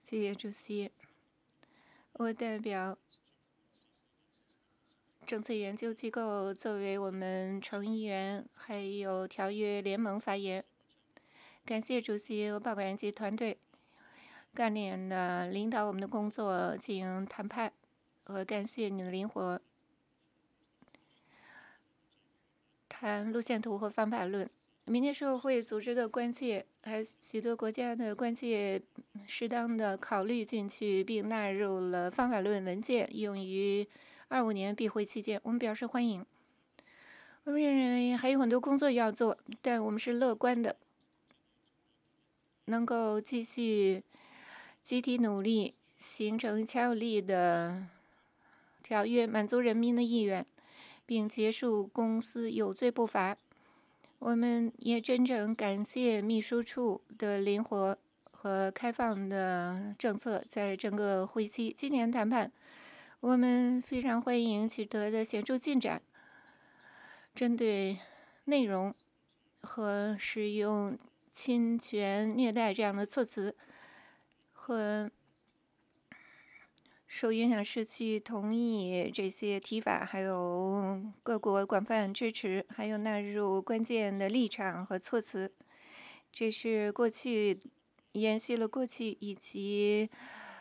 谢谢主席。我代表政策研究机构作为我们成员还有条约联盟发言，感谢主席和报告人及团队干练的领导我们的工作进行谈判，和感谢你的灵活谈路线图和方法论。民间社会组织的关切，还有许多国家的关切，适当的考虑进去，并纳入了方法论文件，用于25年闭会期间，我们表示欢迎。我们认为还有很多工作要做，但我们是乐观的，能够继续集体努力，形成强有力的条约，满足人民的意愿，并结束公司有罪不罚。我们也真正感谢秘书处的灵活和开放的政策，在整个会期今年谈判，我们非常欢迎取得的显著进展。针对内容和使用侵权、虐待这样的措辞，和受影响社区同意这些提法，还有各国广泛支持，还有纳入关键的立场和措辞。这是过去延续了过去以及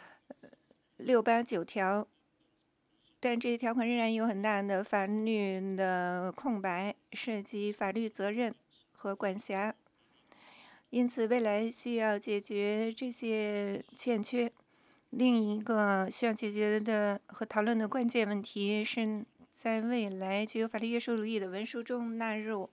689条，但这些条款仍然有很大的法律的空白，涉及法律责任和管辖。因此，未来需要解决这些欠缺。另一个需要解决的和讨论的关键问题是在未来具有法律约束力的文书中纳入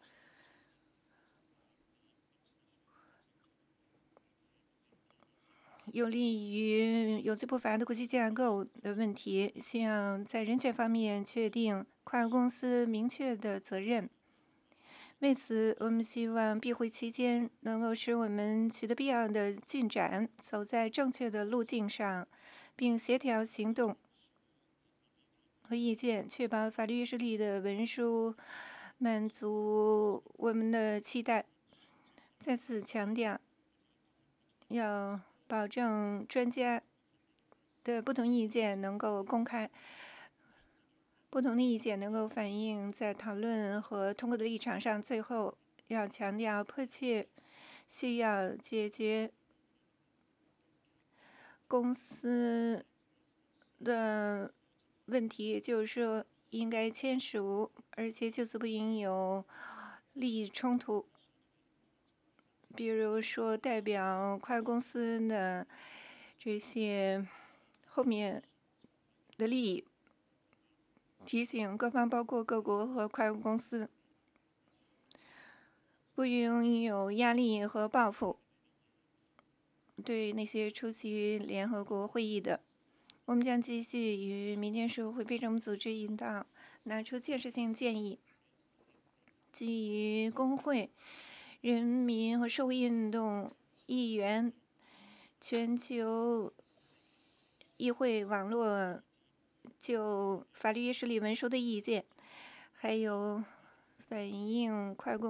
有利于有罪不罚的国际架构的问题，需要在人权方面确定跨公司明确的责任。为此，我们希望闭会期间能够使我们取得必要的进展，走在正确的路径上，并协调行动和意见，确保法律约束力的文书满足我们的期待。再次强调，要保证专家的不同意见能够公开，不同的意见能够反映在讨论和通过的立场上。最后，要强调迫切需要解决公司的问题，也就是说，应该签署，而且就此不应有利益冲突。比如说，代表跨公司的这些后面的利益，提醒各方，包括各国和跨国公司，不应有压力和报复。对那些出席联合国会议的，我们将继续与民间社会非政府组织引导，拿出建设性建议，基于工会、人民和社会运动议员、全球议会网络就法律约束力文书的意见，还有反映跨国